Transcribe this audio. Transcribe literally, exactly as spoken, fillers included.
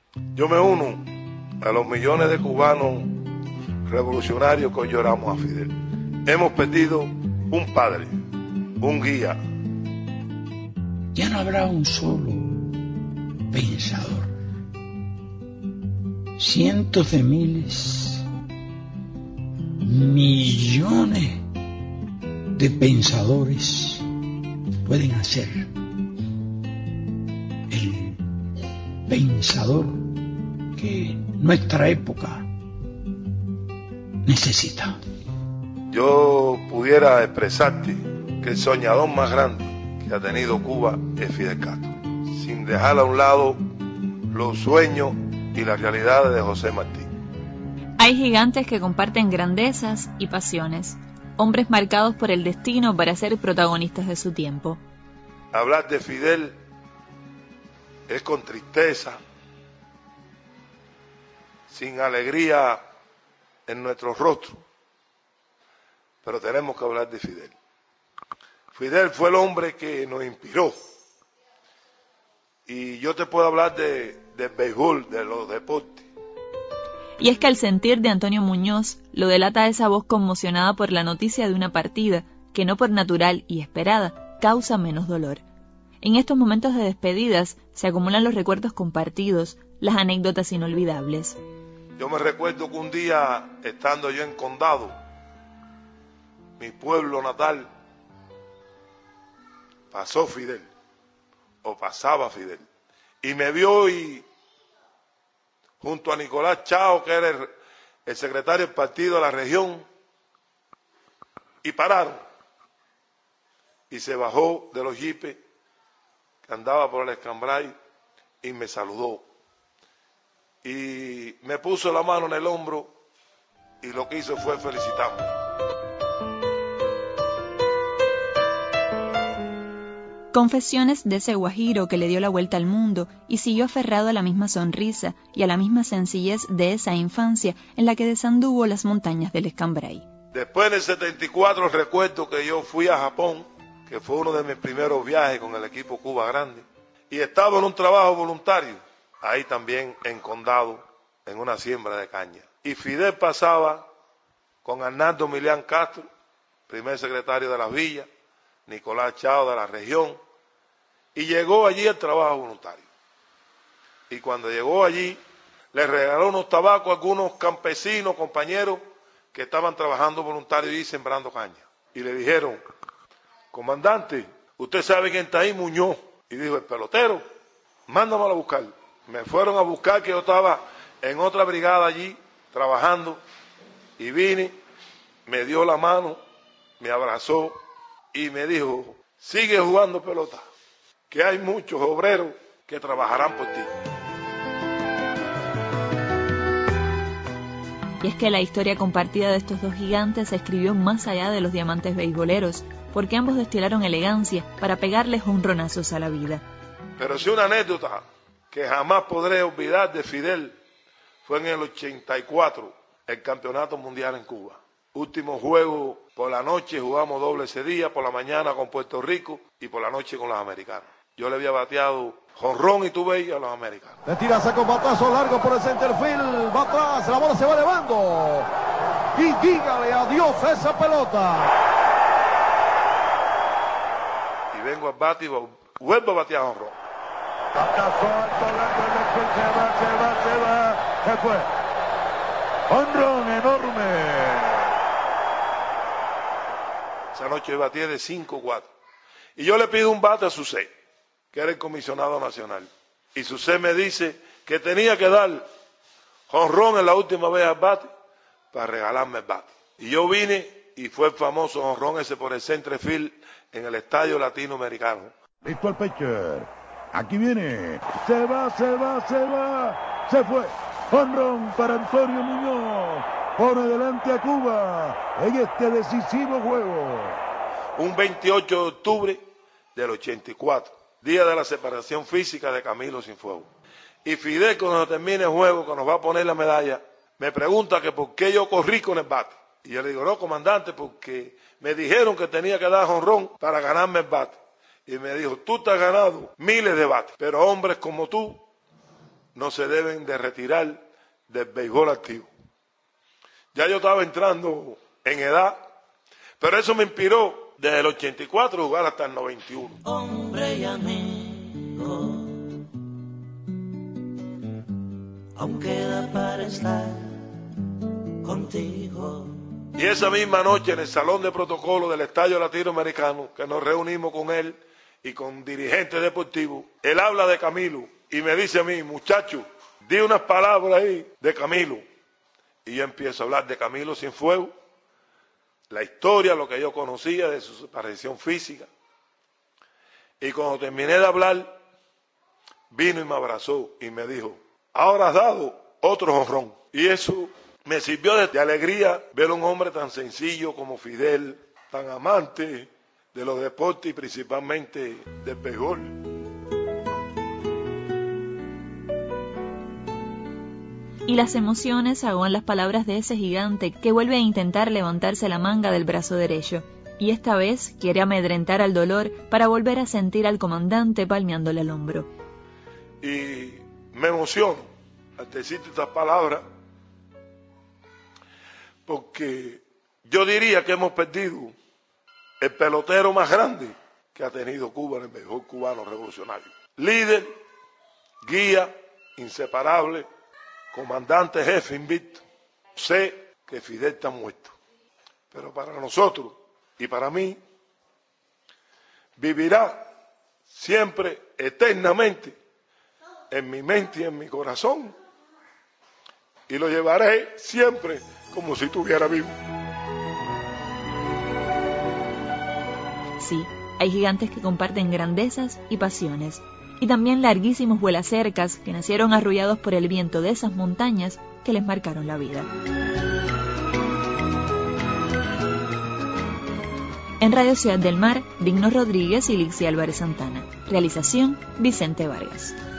Yo me uno a los millones de cubanos revolucionarios que hoy lloramos a Fidel. Hemos perdido un padre, un guía. Ya no habrá un solo pensador. Cientos de miles, millones de pensadores pueden hacer el pensador que nuestra época necesita. Yo pudiera expresarte que el soñador más grande que ha tenido Cuba es Fidel Castro, sin dejar a un lado los sueños y las realidades de José Martí. Hay gigantes que comparten grandezas y pasiones, hombres marcados por el destino para ser protagonistas de su tiempo. Hablar de Fidel es con tristeza, sin alegría en nuestros rostros, pero tenemos que hablar de Fidel. Fidel fue el hombre que nos inspiró, y yo te puedo hablar de, del béisbol, de los deportes. Y es que el sentir de Antonio Muñoz lo delata esa voz conmocionada por la noticia de una partida que no por natural y esperada causa menos dolor. En estos momentos de despedidas se acumulan los recuerdos compartidos, las anécdotas inolvidables. Yo me recuerdo que un día, estando yo en Condado, mi pueblo natal, pasó Fidel, o pasaba Fidel, y me vio y junto a Nicolás Chao, que era el, el secretario del partido de la región, y pararon, y se bajó de los jipes que andaba por el Escambray y me saludó, y me puso la mano en el hombro, y lo que hizo fue felicitarme. Confesiones de ese guajiro que le dio la vuelta al mundo y siguió aferrado a la misma sonrisa y a la misma sencillez de esa infancia en la que desanduvo las montañas del Escambray. Después del setenta y cuatro recuerdo que yo fui a Japón, que fue uno de mis primeros viajes con el equipo Cuba Grande, y estaba en un trabajo voluntario, ahí también en Condado, en una siembra de caña. Y Fidel pasaba con Arnaldo Milián Castro, primer secretario de las villas, Nicolás Chao de la región, y llegó allí al trabajo voluntario. Y cuando llegó allí, le regaló unos tabacos a algunos campesinos, compañeros, que estaban trabajando voluntarios y sembrando caña. Y le dijeron, comandante, ¿usted sabe quién está ahí? Muñoz. Y dijo, el pelotero, mándamelo a buscar. Me fueron a buscar, que yo estaba en otra brigada allí, trabajando, y vine, me dio la mano, me abrazó, y me dijo, sigue jugando pelota, que hay muchos obreros que trabajarán por ti. Y es que la historia compartida de estos dos gigantes se escribió más allá de los diamantes beisboleros, porque ambos destilaron elegancia para pegarles jonronazos a la vida. Pero si una anécdota que jamás podré olvidar de Fidel fue en el ochenta y cuatro, el campeonato mundial en Cuba. Último juego por la noche, jugamos doble ese día, por la mañana con Puerto Rico y por la noche con los americanos. Yo le había bateado jonrón y tú veías a los americanos. Le tira saco batazo largo por el centerfield, va atrás, la bola se va elevando. Y dígale adiós a esa pelota. Y vengo al bate y vuelvo a batear jonrón. Batazo alto, largo, se va, se va, se va, se fue. Jonrón enorme. Esa noche bateé de cinco cuatro. Y yo le pido un bate a Susé, que era el comisionado nacional. Y Susé me dice que tenía que dar jonrón en la última vez al bate para regalarme el bate. Y yo vine y fue el famoso jonrón ese por el center field en el Estadio Latinoamericano. Listo el pitcher. Aquí viene. Se va, se va, se va. Se fue. Jonrón para Antonio Muñoz. Pone delante a Cuba en este decisivo juego. Un veintiocho de octubre del ochenta y cuatro, día de la separación física de Camilo Cienfuegos. Y Fidel, cuando termine el juego, que nos va a poner la medalla, me pregunta que por qué yo corrí con el bate. Y yo le digo, no, comandante, porque me dijeron que tenía que dar jonrón para ganarme el bate. Y me dijo, tú te has ganado miles de bates, pero hombres como tú no se deben de retirar del béisbol activo. Ya yo estaba entrando en edad, pero eso me inspiró desde el ochenta y cuatro jugar hasta el noventa y uno. Hombre y amigo, aún queda para estar contigo. Y esa misma noche en el salón de protocolo del Estadio Latinoamericano, que nos reunimos con él y con dirigentes deportivos, él habla de Camilo y me dice a mí, muchacho, di unas palabras ahí de Camilo. Y yo empiezo a hablar de Camilo Cienfuegos, la historia, lo que yo conocía de su aparición física. Y cuando terminé de hablar, vino y me abrazó y me dijo, ahora has dado otro jonrón. Y eso me sirvió de, de alegría ver a un hombre tan sencillo como Fidel, tan amante de los deportes y principalmente del béisbol. Y las emociones ahogan las palabras de ese gigante que vuelve a intentar levantarse la manga del brazo derecho. Y esta vez quiere amedrentar al dolor para volver a sentir al comandante palmeándole el hombro. Y me emociono al decirte estas palabras, porque yo diría que hemos perdido el pelotero más grande que ha tenido Cuba en el béisbol cubano revolucionario. Líder, guía, inseparable, comandante jefe invicto. Sé que Fidel está muerto, pero para nosotros y para mí vivirá siempre, eternamente, en mi mente y en mi corazón, y lo llevaré siempre como si estuviera vivo. Sí, hay gigantes que comparten grandezas y pasiones, y también larguísimos vuelacercas que nacieron arrullados por el viento de esas montañas que les marcaron la vida. En Radio Ciudad del Mar, Digno Rodríguez y Lixi Álvarez Santana. Realización, Vicente Vargas.